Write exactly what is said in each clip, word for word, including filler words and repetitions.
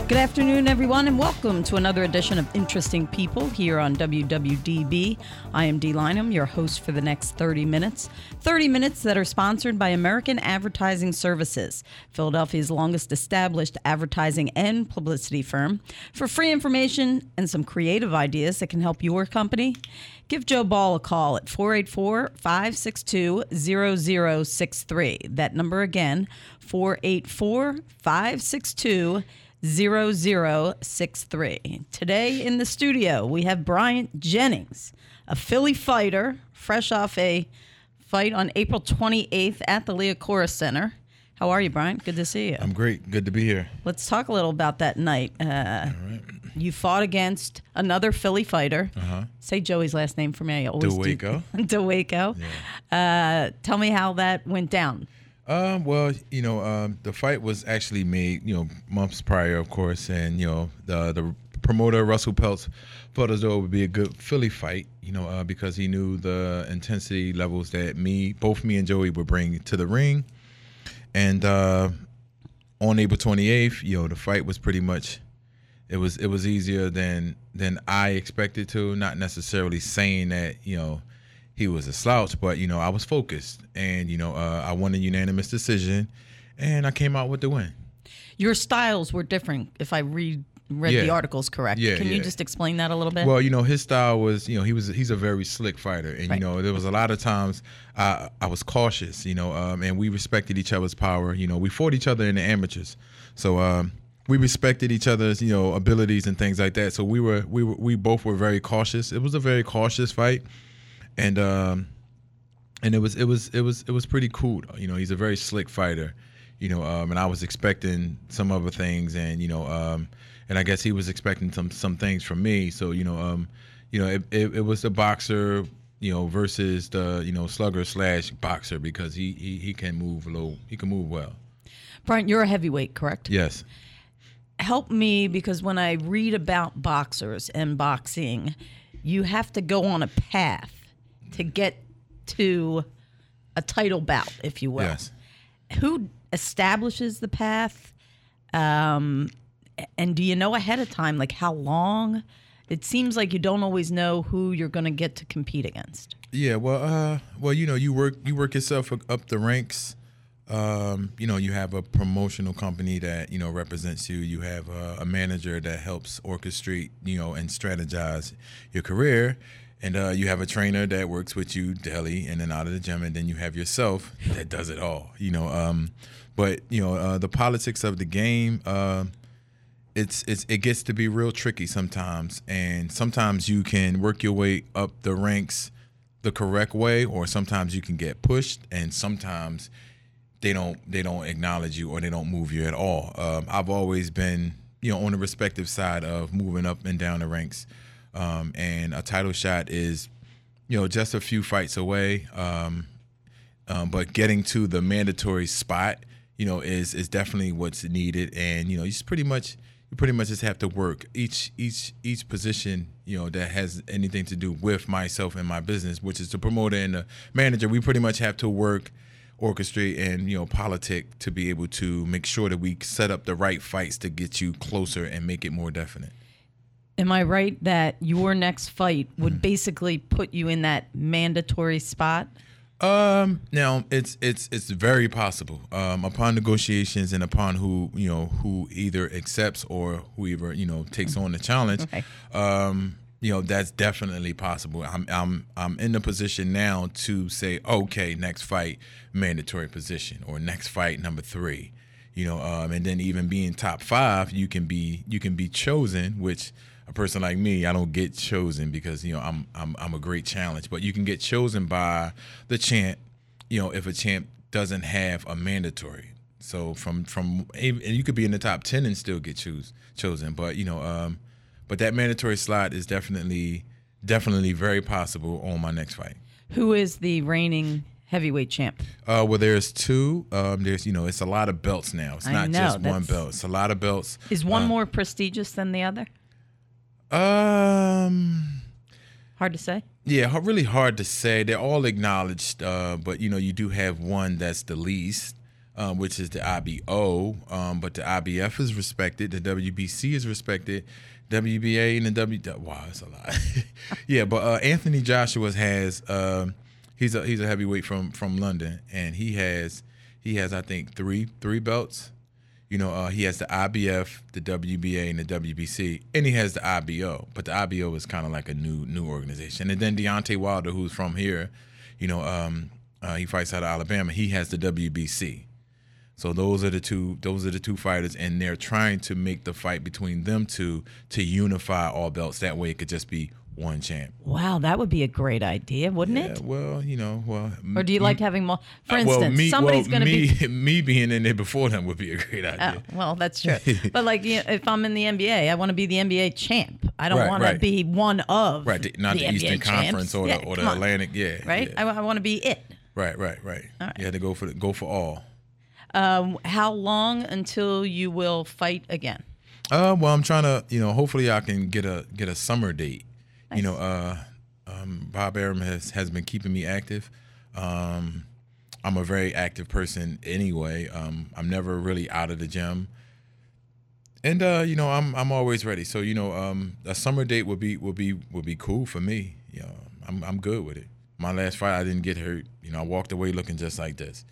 Good afternoon, everyone, and welcome to another edition of Interesting People here on W W D B. I am Dee Lynham, your host for the next thirty minutes. thirty minutes that are sponsored by American Advertising Services, Philadelphia's longest established advertising and publicity firm. For free information and some creative ideas that can help your company, give Joe Ball a call at four eight four, five six two, zero zero six three. That number again, four eight four, five six two, zero zero six three. Today in the studio, we have Bryant Jennings, a Philly fighter, fresh off a fight on April twenty-eighth at the Liacouras Center. How are you, Bryant? Good to see you. I'm great. Good to be here. Let's talk a little about that night. Uh, All right. You fought against another Philly fighter. Uh-huh. Say Joey's last name for me. I always DeWaco. do. DeWaco. Yeah. Uh, tell me how that went down. Um, well, you know, um, the fight was actually made, you know, months prior, of course, and you know, the the promoter Russell Peltz felt as though it would be a good Philly fight, you know, uh, because he knew the intensity levels that me, both me and Joey, would bring to the ring, and uh, on April twenty-eighth, you know, the fight was pretty much, it was it was easier than than I expected to. Not necessarily saying that, you know, he was a slouch, but, you know, I was focused. And, you know, uh, I won a unanimous decision, and I came out with the win. Your styles were different, if I read read yeah. the articles correct. Yeah, Can yeah. you just explain that a little bit? Well, you know, his style was, you know, he was he's a very slick fighter. And, right. you know, there was a lot of times I, I was cautious, you know, um, and we respected each other's power. You know, we fought each other in the amateurs. So um, we respected each other's, you know, abilities and things like that. So we were we were, we both were very cautious. It was a very cautious fight. And um, and it was it was it was it was pretty cool. You know, he's a very slick fighter. You know, um, and I was expecting some other things, and you know, um, and I guess he was expecting some some things from me. So you know, um, you know, it, it, it was the boxer, you know, versus the you know slugger slash boxer, because he he he can move low, he can move well. Brian, you're a heavyweight, correct? Yes. Help me, because when I read about boxers and boxing, you have to go on a path to get to a title bout, if you will. Yes. Who establishes the path? Um, and do you know ahead of time, like how long? It seems like you don't always know who you're going to get to compete against. Yeah, well, uh, well, you know, you work you work yourself up the ranks. Um, you know, you have a promotional company that, you know, represents you. You have a, a manager that helps orchestrate, you know, and strategize your career. And uh, you have a trainer that works with you daily in and out of the gym, and then you have yourself that does it all. You know, um, but you know uh, the politics of the game. Uh, it's it's it gets to be real tricky sometimes, and sometimes you can work your way up the ranks the correct way, or sometimes you can get pushed, and sometimes they don't they don't acknowledge you or they don't move you at all. Um, I've always been, you know, on the respective side of moving up and down the ranks. Um, and a title shot is, you know, just a few fights away. Um, um, but getting to the mandatory spot, you know, is is definitely what's needed. And you know, you just pretty much you pretty much just have to work each each each position, you know, that has anything to do with myself and my business, which is the promoter and the manager. We pretty much have to work, orchestrate, and you know, politic to be able to make sure that we set up the right fights to get you closer and make it more definite. Am I right that your next fight would mm-hmm. basically put you in that mandatory spot? Um, now it's it's it's very possible. Um, upon negotiations and upon who you know who either accepts or whoever you know takes on the challenge, okay. um, you know that's definitely possible. I'm I'm I'm in the position now to say, okay, next fight, mandatory position, or next fight number three. You know, um, and then even being top five, you can be you can be chosen, which. A person like me, I don't get chosen because, you know, I'm I'm I'm a great challenge. But you can get chosen by the champ, you know, if a champ doesn't have a mandatory. So from from and you could be in the top ten and still get choose chosen. But you know, um, but that mandatory slot is definitely definitely very possible on my next fight. Who is the reigning heavyweight champ? Uh, well, there's two. Um, there's you know, it's a lot of belts now. It's I not know, just that's... one belt. It's a lot of belts. Is one uh, more prestigious than the other? Um, hard to say. Yeah, really hard to say. They're all acknowledged, uh, but you know, you do have one that's the least. um, which is the I B O, um, but the I B F is respected. The W B C is respected. W B A and the W. Wow, that's a lot. Yeah, but uh, Anthony Joshua has uh, he's a he's a heavyweight from from London, and he has he has I think three three belts. You know, uh, he has the I B F, the W B A, and the W B C, and he has the I B O. But the I B O is kind of like a new new organization. And then Deontay Wilder, who's from here, you know, um, uh, he fights out of Alabama. He has the W B C. So those are the two. Those are the two fighters, and they're trying to make the fight between them two to unify all belts. That way, it could just be one champ. Wow, that would be a great idea, wouldn't Yeah, it? Well, you know, well. Or do you like having more? For uh, instance, well, me, somebody's well, going to me, be. me being in there before them would be a great idea. Oh, well, that's true. But like, you know, if I'm in the N B A, I want to be the N B A champ. I don't Right, want to right. be one of Right, the- not the, N B A Eastern Conference champs. or Yeah, the or come the on. Atlantic. Yeah, Right. yeah. I, I want to be it. Right, right, right. All right. You had to go for the, go for all. Um, how long until you will fight again? Uh, well, I'm trying to, you know, hopefully I can get a get a summer date. Nice. You know, uh, um, Bob Arum has has been keeping me active. Um, I'm a very active person anyway. Um, I'm never really out of the gym, and uh, you know, I'm I'm always ready. So you know, um, a summer date would be would be would be cool for me. You know, I'm I'm good with it. My last fight, I didn't get hurt. You know, I walked away looking just like this.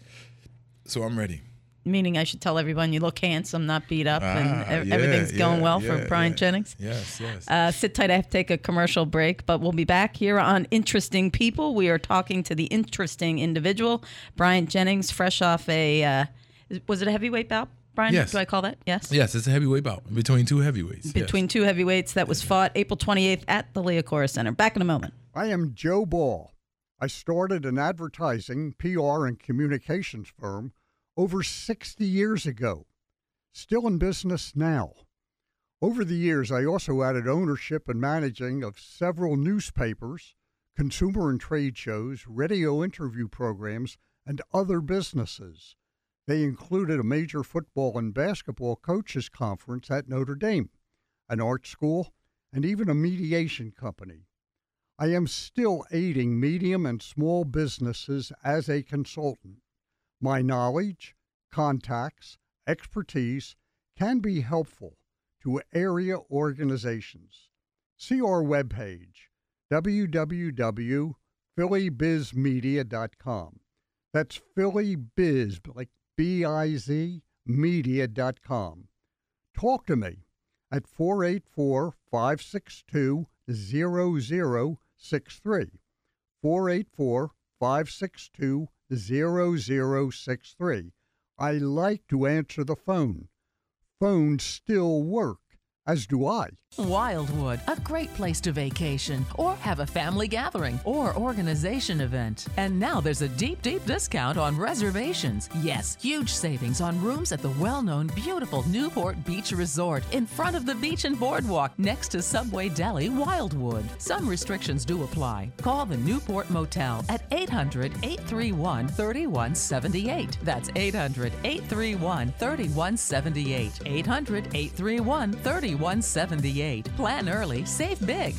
So I'm ready. Meaning I should tell everyone you look handsome, not beat up, and Ah, ev- yeah, everything's going yeah, well yeah, for Brian yeah. Jennings. Yes, yes. Uh, sit tight. I have to take a commercial break, but we'll be back here on Interesting People. We are talking to the interesting individual, Brian Jennings, fresh off a, uh, was it a heavyweight bout, Brian? Yes. Do I call that? Yes. Yes, it's a heavyweight bout between two heavyweights. Between yes. two heavyweights that was fought April twenty-eighth at the Leocora Center. Back in a moment. I am Joe Ball. I started an advertising, P R, and communications firm over sixty years ago. Still in business now. Over the years, I also added ownership and managing of several newspapers, consumer and trade shows, radio interview programs, and other businesses. They included a major football and basketball coaches conference at Notre Dame, an art school, and even a mediation company. I am still aiding medium and small businesses as a consultant. My knowledge, contacts, expertise can be helpful to area organizations. See our webpage, w w w dot philly biz media dot com. That's Philly Biz, like B I Z, media dot com. Talk to me at four eight four, five six two, zero zero six three. four eight four, five six two, zero zero six three. I like to answer the phone. Phones still work, as do I. Wildwood, a great place to vacation or have a family gathering or organization event. And now there's a deep, deep discount on reservations. Yes, huge savings on rooms at the well-known beautiful Newport Beach Resort in front of the beach and boardwalk next to Subway Deli, Wildwood. Some restrictions do apply. Call the Newport Motel at eight hundred, eight three one, three one seven eight. That's eight hundred, eight three one, three one seven eight. eight hundred, eight three one, three one seven eight. Plan early, save big.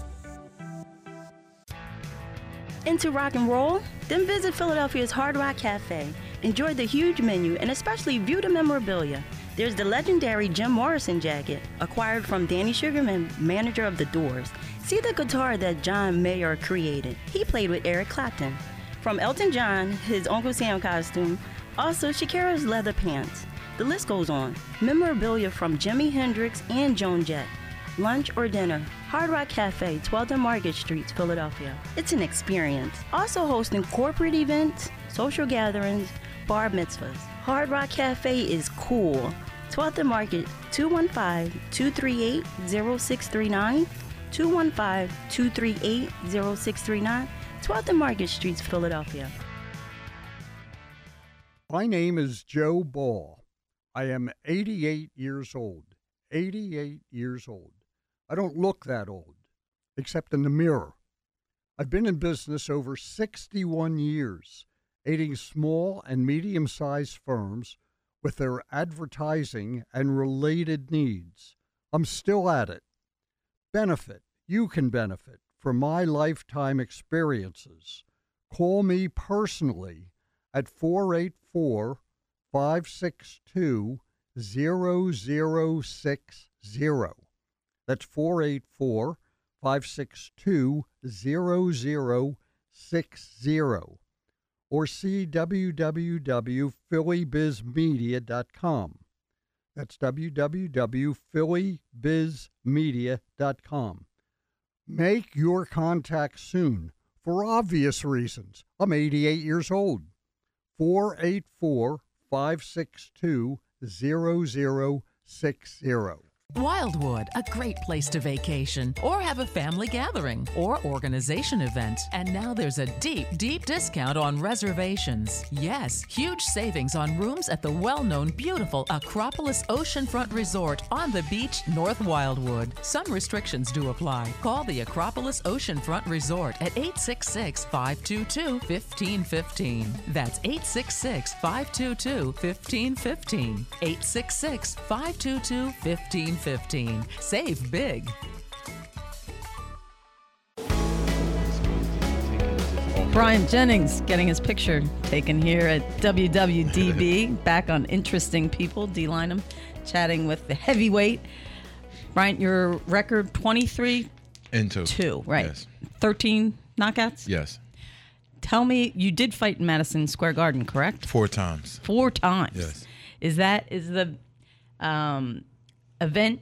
Into rock and roll? Then visit Philadelphia's Hard Rock Cafe. Enjoy the huge menu and especially view the memorabilia. There's the legendary Jim Morrison jacket, acquired from Danny Sugarman, manager of The Doors. See the guitar that John Mayer created. He played with Eric Clapton. From Elton John, his Uncle Sam costume, also Shakira's leather pants. The list goes on. Memorabilia from Jimi Hendrix and Joan Jett. Lunch or dinner, Hard Rock Cafe, twelfth and Market Streets, Philadelphia. It's an experience. Also hosting corporate events, social gatherings, bar mitzvahs. Hard Rock Cafe is cool. twelfth and Market, two one five, two three eight, zero six three nine, two one five, two three eight, zero six three nine, twelfth and Market Streets, Philadelphia. My name is Joe Ball. I am eighty-eight years old. eighty-eight years old. I don't look that old, except in the mirror. I've been in business over sixty-one years, aiding small and medium-sized firms with their advertising and related needs. I'm still at it. Benefit. You can benefit from my lifetime experiences. Call me personally at four eight four, five six two, zero zero six zero. That's four eight four, five six two, zero zero six zero. Or see w w w dot philly biz media dot com. That's w w w dot philly biz media dot com. Make your contact soon for obvious reasons. I'm eighty-eight years old. four eight four, five six two, zero zero six zero. Wildwood, a great place to vacation or have a family gathering or organization event. And now there's a deep, deep discount on reservations. Yes, huge savings on rooms at the well-known beautiful Acropolis Oceanfront Resort on the beach, North Wildwood. Some restrictions do apply. Call the Acropolis Oceanfront Resort at eight six six, five two two, one five one five. That's eight six six, five two two, one five one five. eight six six, five two two, one five one five. fifteen. Save big. Brian Jennings getting his picture taken here at W W D B. Back on Interesting People. D. Lynham chatting with the heavyweight. Brian, your record twenty-three and two. Two, right? Yes. thirteen knockouts. Yes. Tell me, you did fight in Madison Square Garden, correct? Four times. Four times. Yes. Is that is the um, event?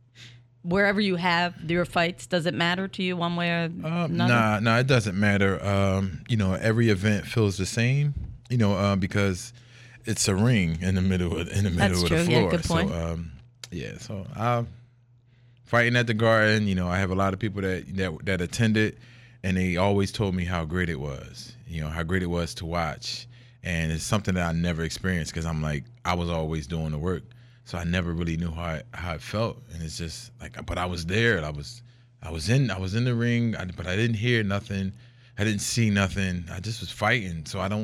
Wherever you have your fights, does it matter to you one way or Uh, another? nah, nah, it doesn't matter. Um, you know, every event feels the same. You know, uh, because it's a ring in the middle of, in the middle That's of true. the Yeah, floor. good point. So, um, yeah. So, I fighting at the Garden. You know, I have a lot of people that that that attended, and they always told me how great it was. You know, how great it was to watch, and it's something that I never experienced because I'm like I was always doing the work. So I never really knew how it, how it felt, and it's just like, but I was there. I was, I was in, I was in the ring, I, but I didn't hear nothing. I didn't see nothing. I just was fighting. So I don't,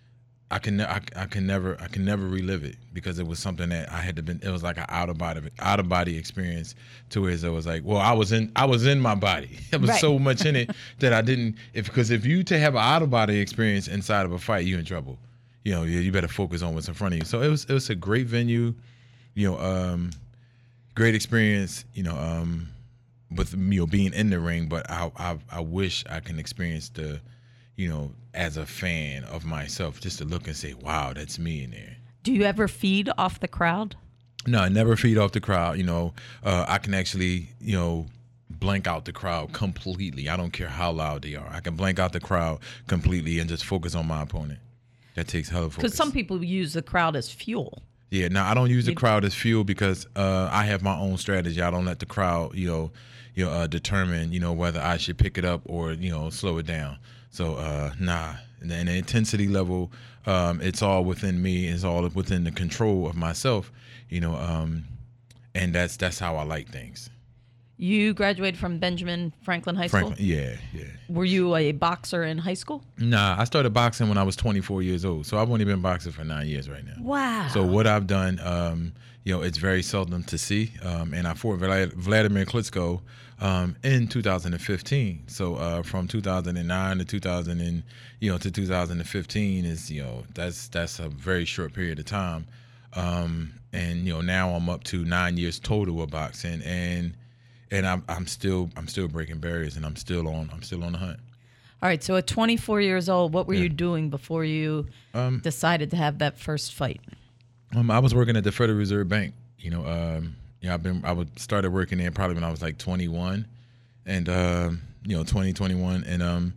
I can, I, I can never, I can never relive it because it was something that I had to been. It was like an out of body, out of body experience. To where it was like, well, I was in, I was in my body. There was Right. so much in it that I didn't. If because if you to have an out of body experience inside of a fight, you in trouble. You know, you, you better focus on what's in front of you. So it was, it was a great venue. You know, um, great experience, you know, um, with, you know, being in the ring, but I, I I wish I can experience the, you know, as a fan of myself, just to look and say, wow, that's me in there. Do you ever feed off the crowd? No, I never feed off the crowd. You know, uh, I can actually, you know, blank out the crowd completely. I don't care how loud they are. I can blank out the crowd completely and just focus on my opponent. That takes hell of focus. Because some people use the crowd as fuel. Yeah, now I don't use the crowd as fuel because uh, I have my own strategy. I don't let the crowd, you know, you know, uh, determine, you know, whether I should pick it up or, you know, slow it down. So, uh, nah. And then the intensity level, um, it's all within me. It's all within the control of myself, you know, um, and that's that's how I like things. You graduated from Benjamin Franklin High School? Franklin, yeah, yeah. Were you a boxer in high school? Nah, I started boxing when I was twenty-four years old. So I've only been boxing for nine years right now. Wow. So what I've done, um, you know, it's very seldom to see. Um, and I fought Vlad- Vladimir Klitschko um, in two thousand fifteen. So uh, from two thousand nine to two thousand and, you know, to two thousand fifteen is, you know, that's that's a very short period of time. Um, and you know, now I'm up to nine years total of boxing, and and I'm I'm still I'm still breaking barriers, and I'm still on I'm still on the hunt. All right. So at twenty-four years old, what were Yeah. you doing before you Um, decided to have that first fight? Um, I was working at the Federal Reserve Bank. You know, um, yeah, I've been I would started working there probably when I was like twenty-one, and um, you know, twenty, twenty-one, and um,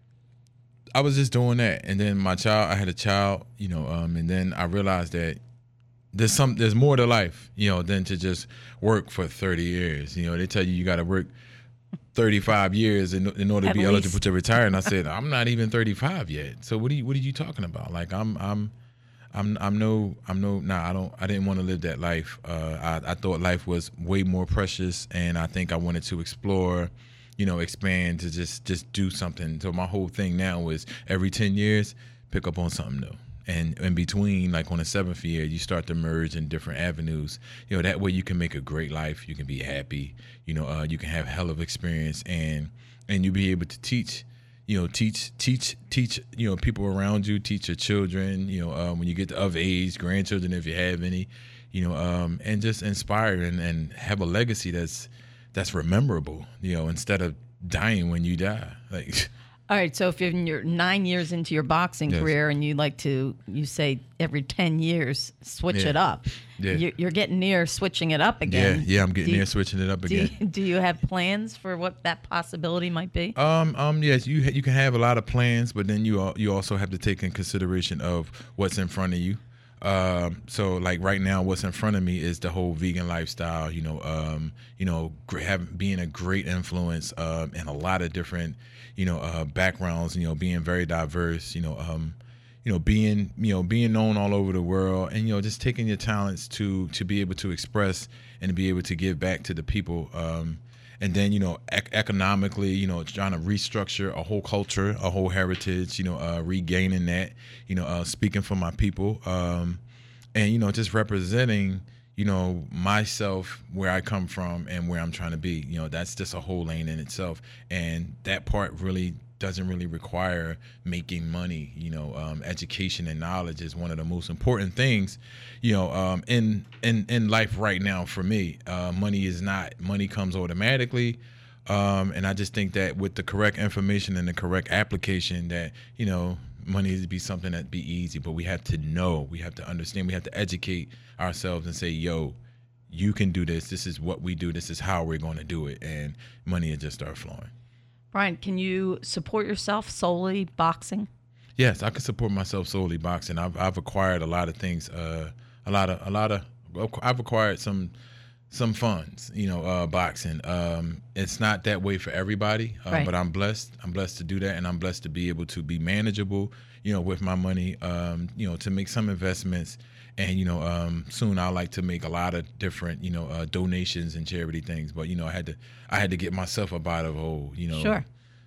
I was just doing that. And then my child, I had a child, you know, um, and then I realized that there's some there's more to life, you know, than to just work for thirty years. You know, they tell you you got to work thirty-five years in, in order At to be least. eligible to retire. And I said, I'm not even thirty-five yet. So what are you what are you talking about? Like I'm I'm I'm I'm no I'm no nah I don't I didn't want to live that life. Uh, I I thought life was way more precious, and I think I wanted to explore, you know, expand, to just just do something. So my whole thing now is every ten years pick up on something new. And in between, like on the seventh year, you start to merge in different avenues. You know, that way you can make a great life. You can be happy. You know, uh, you can have hell of experience, and and you be able to teach, you know, teach, teach, teach, you know, people around you, teach your children, you know, um, when you get to of age, grandchildren, if you have any, you know, um, and just inspire and, and have a legacy that's, that's rememberable, you know, instead of dying when you die. Like, all right. So if you're in your nine years into your boxing Yes. career and you like to, you say every ten years, switch Yeah. it up. Yeah. You- You're getting near switching it up yeah, again. yeah, I'm getting Do- there, switching it up Do again. you, do you have plans for what that possibility might be? Um, um, yes, you you can have a lot of plans, but then you al- you also have to take in consideration of what's in front of you. Um, so like right now, what's in front of me is the whole vegan lifestyle. You know, um, you know, gr- having being a great influence um, in a lot of different, you know, uh, backgrounds. You know, being very diverse. You know, um, you know, being you know being known all over the world, and you know, just taking your talents to to be able to express and to be able to give back to the people. Um, And then, you know, ec- economically, you know, trying to restructure a whole culture, a whole heritage, you know, uh, regaining that, you know, uh, speaking for my people, um, and, you know, just representing, you know, myself, where I come from and where I'm trying to be. You know, that's just a whole lane in itself. And that part really doesn't really require making money. You know, um, education and knowledge is one of the most important things, you know, um, in, in, in life right now for me. Uh, money is not, money comes automatically. Um, and I just think that with the correct information and the correct application that, you know, money is to be something that be easy, but we have to know, we have to understand, we have to educate ourselves and say, yo, you can do this. This is what we do. This is how we're going to do it. And money will just start flowing. Brian, can you support yourself solely boxing? Yes, I can support myself solely boxing. I've I've acquired a lot of things. Uh, a lot of a lot of I've acquired some some funds. You know, uh, boxing. Um, it's not that way for everybody, uh, Right. but I'm blessed. I'm blessed to do that, and I'm blessed to be able to be manageable. You know, with my money. Um, you know, to make some investments. And, you know, um, soon I'd like to make a lot of different, you know, uh, donations and charity things. But, you know, I had to I had to get myself up out of a hole, you know. Sure.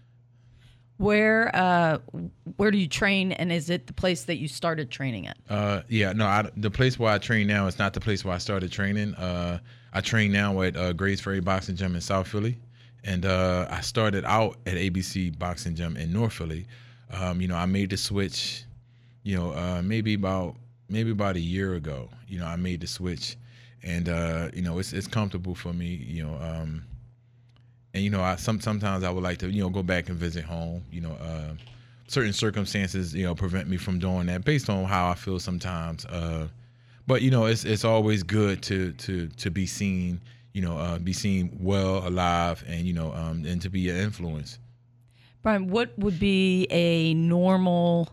Where uh, where do you train, and is it the place that you started training at? Uh, yeah, no, I, the place where I train now is not the place where I started training. Uh, I train now at uh, Grays Ferry Boxing Gym in South Philly. And uh, I started out at A B C Boxing Gym in North Philly. Um, you know, I made the switch, you know, uh, maybe about maybe about a year ago. You know, I made the switch, and uh, you know, it's it's comfortable for me. You know, um, and you know, I some sometimes I would like to you know go back and visit home. You know, uh, certain circumstances you know prevent me from doing that based on how I feel sometimes. Uh, but you know, it's it's always good to to to be seen. You know, uh, be seen well, alive, and you know, um, and to be an influence. Brian, what would be a normal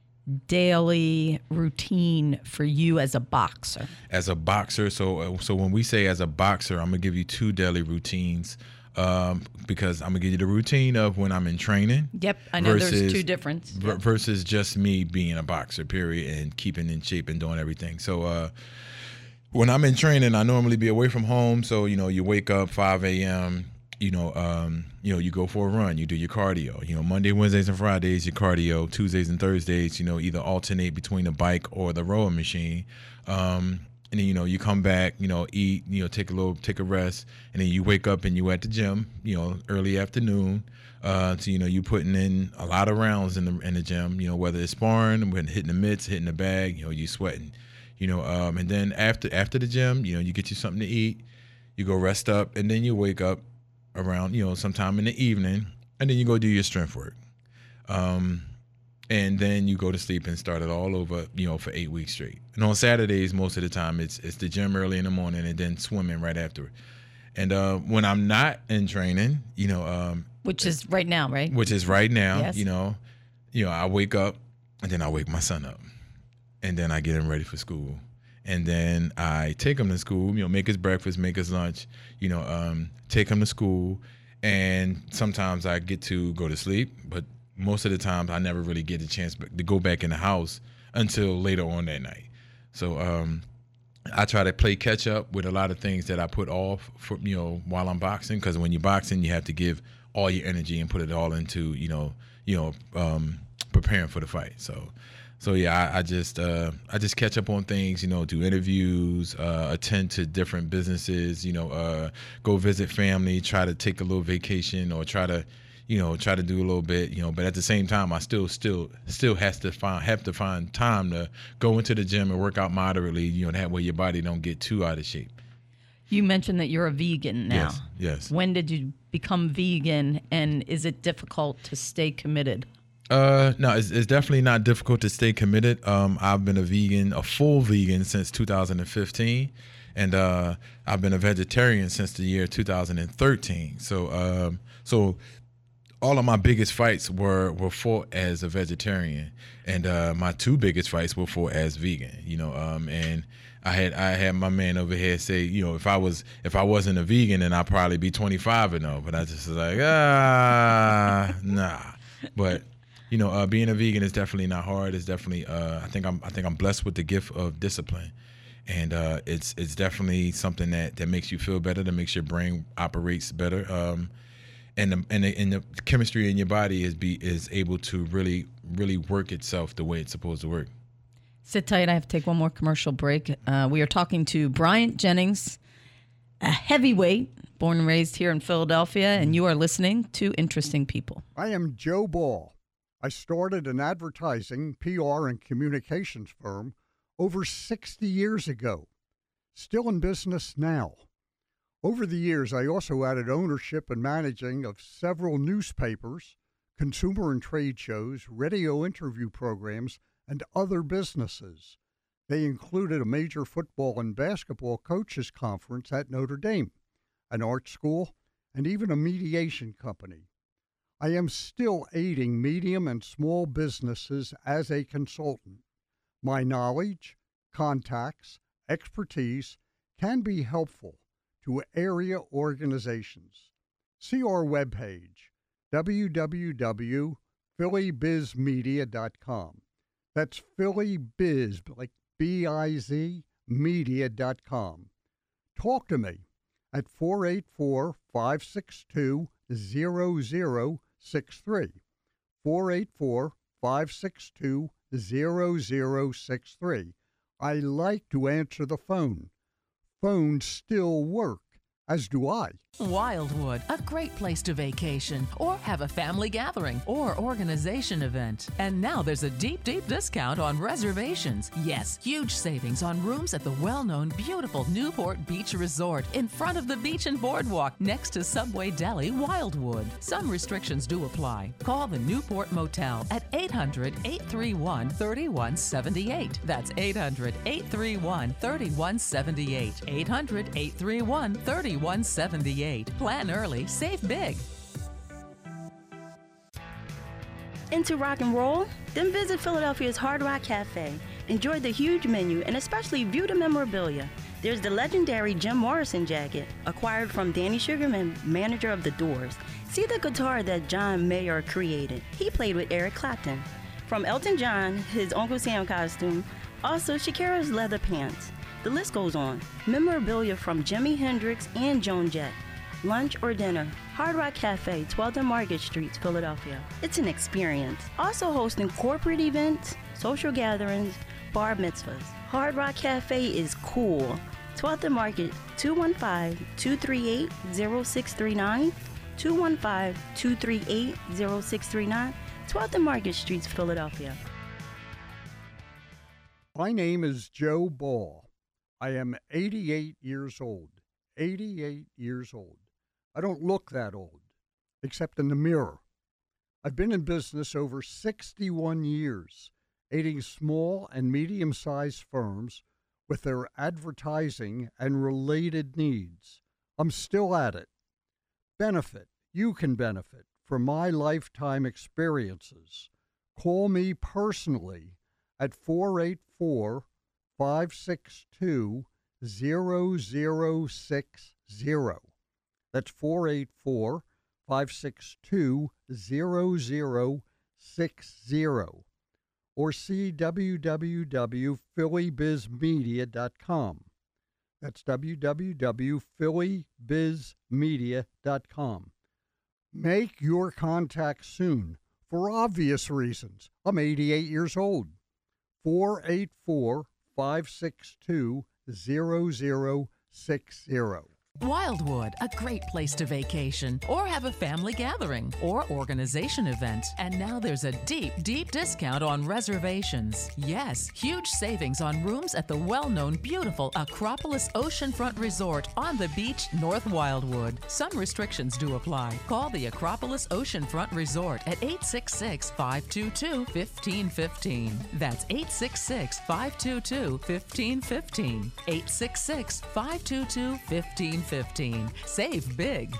daily routine for you as a boxer? As a boxer, so uh, so when we say as a boxer, I'm gonna give you two daily routines, um, because I'm gonna give you the routine of when I'm in training. Yep, I know there's versus- two difference. ver- versus just me being a boxer, period, and keeping in shape and doing everything. So uh, when I'm in training, I normally be away from home. So you know, you wake up five a.m. You know, um, you know, you go for a run, you do your cardio. You know, Monday, Wednesdays, and Fridays, your cardio. Tuesdays and Thursdays, you know, either alternate between the bike or the rowing machine. Um, and then, you know, you come back, you know, eat, you know, take a little, take a rest, and then you wake up and you at the gym, you know, early afternoon. Uh, so you know, you putting in a lot of rounds in the in the gym. You know, whether it's sparring, when hitting the mitts, hitting the bag, you know, you sweating. You know, um, and then after after the gym, you know, you get you something to eat, you go rest up, and then you wake up around, you know, sometime in the evening, and then you go do your strength work. Um, and then you go to sleep and start it all over, you know, for eight weeks straight. And on Saturdays, most of the time, it's it's the gym early in the morning and then swimming right after. And uh, when I'm not in training, you know, um, Which is right now, right? which is right now, Yes. you know, you know, I wake up and then I wake my son up, and then I get him ready for school. And then I take him to school, you know, make his breakfast, make his lunch, you know, um, take him to school. And sometimes I get to go to sleep, but most of the times I never really get a chance to go back in the house until later on that night. So um, I try to play catch up with a lot of things that I put off for, you know, while I'm boxing. Because when you're boxing, you have to give all your energy and put it all into, you know, you know, um, preparing for the fight. So. So yeah, I, I just uh, I just catch up on things, you know, do interviews, uh, attend to different businesses, you know, uh, go visit family, try to take a little vacation, or try to, you know, try to do a little bit, you know, but at the same time, I still, still, still has to find, have to find time to go into the gym and work out moderately, you know, that way your body don't get too out of shape. You mentioned that you're a vegan now. Yes, yes. When did you become vegan, and is it difficult to stay committed? Uh, no, it's, it's definitely not difficult to stay committed. Um, I've been a vegan, a full vegan since two thousand fifteen, and uh, I've been a vegetarian since the year two thousand thirteen. So, um, so all of my biggest fights were were fought as a vegetarian, and uh, my two biggest fights were fought as vegan. You know, um, and I had I had my man over here say, you know, if I was if I wasn't a vegan, then I'd probably be twenty-five and oh. But I just was like, ah, nah. But you know, uh, being a vegan is definitely not hard. It's definitely uh, I think I'm I think I'm blessed with the gift of discipline, and uh, it's it's definitely something that, that makes you feel better, that makes your brain operates better, um, and the, and the, and the chemistry in your body is be is able to really really work itself the way it's supposed to work. Sit tight. I have to take one more commercial break. Uh, we are talking to Bryant Jennings, a heavyweight, born and raised here in Philadelphia, and you are listening to Interesting People. I am Joe Ball. I started an advertising, P R, and communications firm over sixty years ago. Still in business now. Over the years, I also added ownership and managing of several newspapers, consumer and trade shows, radio interview programs, and other businesses. They included a major football and basketball coaches conference at Notre Dame, an art school, and even a mediation company. I am still aiding medium and small businesses as a consultant. My knowledge, contacts, expertise can be helpful to area organizations. See our webpage, w w w dot philly biz media dot com. That's Philly Biz, like B I Z, media dot com. Talk to me at four eight four, five six two, zero zero six three, four eight four, five six two, zero zero six three. I like to answer the phone. Phones still work, as do I. Wildwood, a great place to vacation or have a family gathering or organization event. And now there's a deep, deep discount on reservations. Yes, huge savings on rooms at the well-known beautiful Newport Beach Resort in front of the beach and boardwalk next to Subway Deli, Wildwood. Some restrictions do apply. Call the Newport Motel at eight hundred, eight three one, three one seven eight. That's eight hundred, eight three one, three one seven eight. eight hundred, eight three one, three one seven eight. Plan early, save big. Into rock and roll? Then visit Philadelphia's Hard Rock Cafe. Enjoy the huge menu and especially view the memorabilia. There's the legendary Jim Morrison jacket, acquired from Danny Sugarman, manager of The Doors. See the guitar that John Mayer created. He played with Eric Clapton. From Elton John, his Uncle Sam costume, also Shakira's leather pants. The list goes on. Memorabilia from Jimi Hendrix and Joan Jett. Lunch or dinner, Hard Rock Cafe, twelfth and Market Streets, Philadelphia. It's an experience. Also hosting corporate events, social gatherings, bar mitzvahs. Hard Rock Cafe is cool. twelfth and Market, two one five, two three eight, zero six three nine, two one five, two three eight, zero six three nine, twelfth and Market Streets, Philadelphia. My name is Joe Ball. I am eighty-eight years old. eighty-eight years old. I don't look that old, except in the mirror. I've been in business over sixty-one years, aiding small and medium-sized firms with their advertising and related needs. I'm still at it. Benefit. You can benefit from my lifetime experiences. Call me personally at four eight four, five six two, zero zero six zero. That's four eight four, five six two, zero zero six zero. Or see w w w dot philly biz media dot com. That's w w w dot philly biz media dot com. Make your contact soon for obvious reasons. I'm eighty-eight years old. four eight four, five six two, zero zero six zero. Wildwood, a great place to vacation or have a family gathering or organization event. And now there's a deep, deep discount on reservations. Yes, huge savings on rooms at the well-known beautiful Acropolis Oceanfront Resort on the beach, North Wildwood. Some restrictions do apply. Call the Acropolis Oceanfront Resort at eight six six, five two two, one five one five. That's eight six six, five two two, one five one five. eight six six, five two two, one five one five. fifteen. Save big.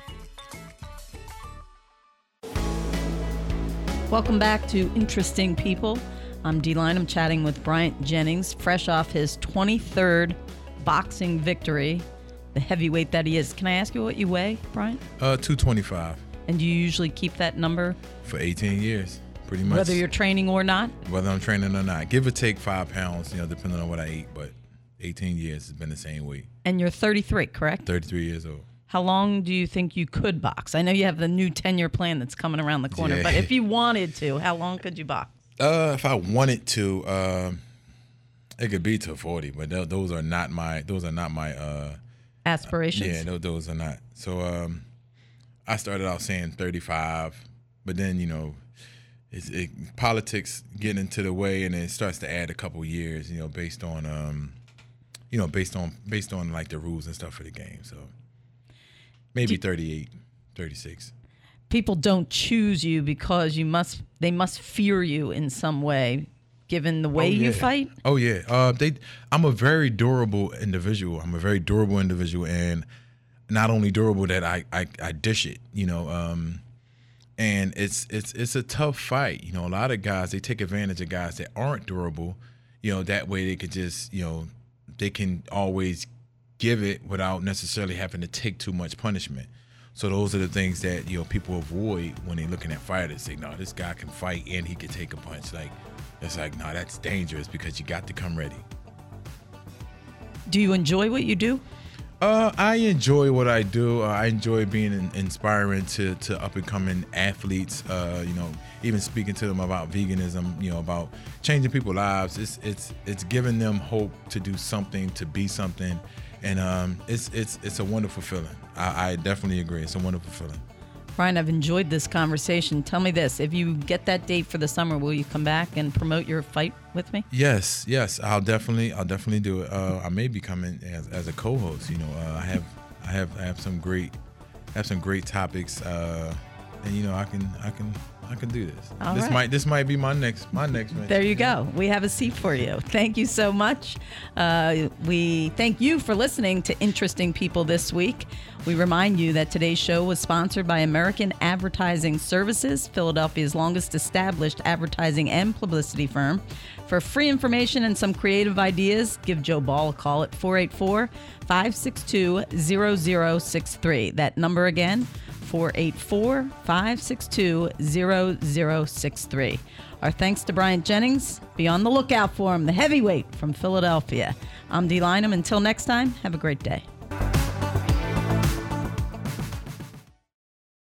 Welcome back to Interesting People. I'm Dee Line. I'm chatting with Bryant Jennings, fresh off his twenty-third boxing victory, the heavyweight that he is. Can I ask you what you weigh, Bryant? Uh, two twenty-five. And do you usually keep that number? For eighteen years, pretty much. Whether you're training or not? Whether I'm training or not. Give or take five pounds, you know, depending on what I eat, but eighteen years has been the same weight. And you're thirty-three, correct? thirty-three years old. How long do you think you could box? I know you have the new ten-year plan that's coming around the corner, Yeah. but if you wanted to, how long could you box? Uh, if I wanted to, uh, it could be to forty, but th- those are not my. Those are not my. Uh, Aspirations? yeah, those, those are not. So um, I started out saying thirty-five, but then you know, it's, it, politics get into the way, and it starts to add a couple years. You know, based on um, you know, based on based on like the rules and stuff for the game. So maybe thirty-eight, thirty-six. People don't choose you because you must. They must fear you in some way, given the way Oh, you yeah. fight. Oh yeah, uh, they. I'm a very durable individual. I'm a very durable individual, and not only durable that I I, I dish it. You know, um, and it's it's it's a tough fight. You know, a lot of guys, they take advantage of guys that aren't durable. You know, that way they could just, you know, they can always give it without necessarily having to take too much punishment. So those are the things that, you know, people avoid when they're looking at fighters. Say, no, this guy can fight and he can take a punch. Like, it's like, no, that's dangerous because you got to come ready. Do you enjoy what you do? Uh, I enjoy what I do. Uh, I enjoy being in, inspiring to, to up and coming athletes. Uh, you know, even speaking to them about veganism. You know, about changing people's lives. It's it's it's giving them hope to do something, to be something, and um, it's it's it's a wonderful feeling. I, I definitely agree. It's a wonderful feeling. Brian, I've enjoyed this conversation. Tell me this: if you get that date for the summer, will you come back and promote your fight with me? Yes, yes, I'll definitely, I'll definitely do it. Uh, I may be coming as, as a co-host. You know, uh, I have, I have, I have some great, I have some great topics, uh, and you know, I can, I can, I can do this. All this right. might, this might be my next, my next match. There you go. We have a seat for you. Thank you so much. Uh, we thank you for listening to Interesting People this week. We remind you that today's show was sponsored by American Advertising Services, Philadelphia's longest established advertising and publicity firm. For free information and some creative ideas, give Joe Ball a call at four eight four, five six two, zero zero six three. That number again, four eight four, five six two, zero zero six three. Our thanks to Bryant Jennings. Be on the lookout for him, the heavyweight from Philadelphia. I'm Dee Lynham. Until next time, have a great day.